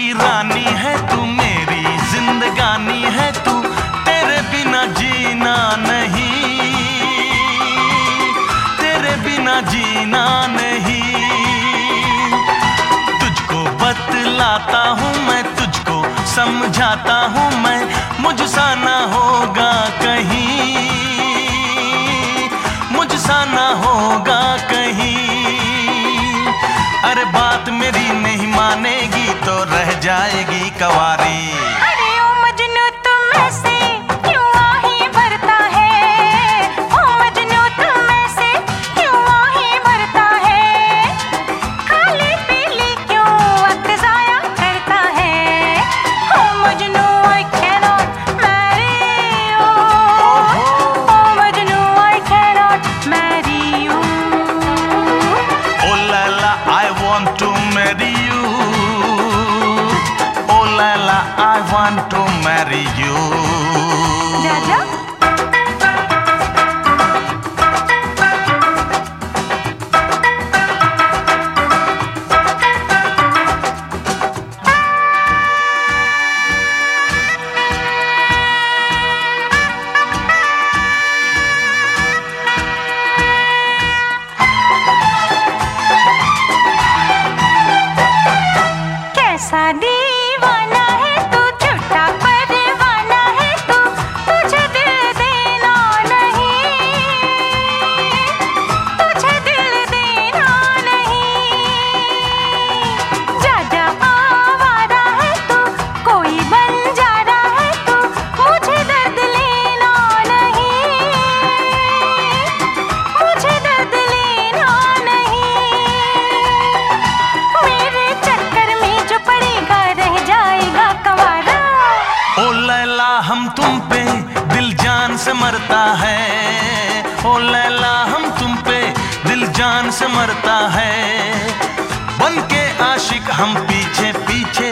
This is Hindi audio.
की रानी है तू, मेरी जिंदगानी है तू, तेरे बिना जीना नहीं, तेरे बिना जीना नहीं। तुझको बतलाता हूँ मैं, तुझको समझाता हूँ मैं, मुझसा ना होगा कहीं, मुझसा ना होगा कहीं। अरे बात मेरी नहीं मानेगी तो रह जाएगी कवारी। अरे ओ मजनू तुम ऐसे क्यों आही भरता है, ओ मजनू तुम ऐसे क्यों आही भरता है, खाली पीली क्यों वक्त जाया करता है। ओ Majnu I cannot marry you, O Majnu I cannot marry you। Oh Laila, I want to marry you, oh Laila, I want to marry you। जा जा कैसा दीवाना है तू, झूठा परवाना है तू, तुझे दिल देना नहीं, तुझे दिल देना नहीं। जा जा आवारा है तू, कोई बंजारा है तू, मुझे दर्द लेना नहीं, मुझे दर्द लेना नहीं। मेरे चक्कर में जो पड़ेगा रह जाएगा कंवारा। ओ लैला हम तुम पे दिल जान से मरता है, ओ लैला हम तुम पे दिल जान से मरता है। बन के आशिक हम पीछे पीछे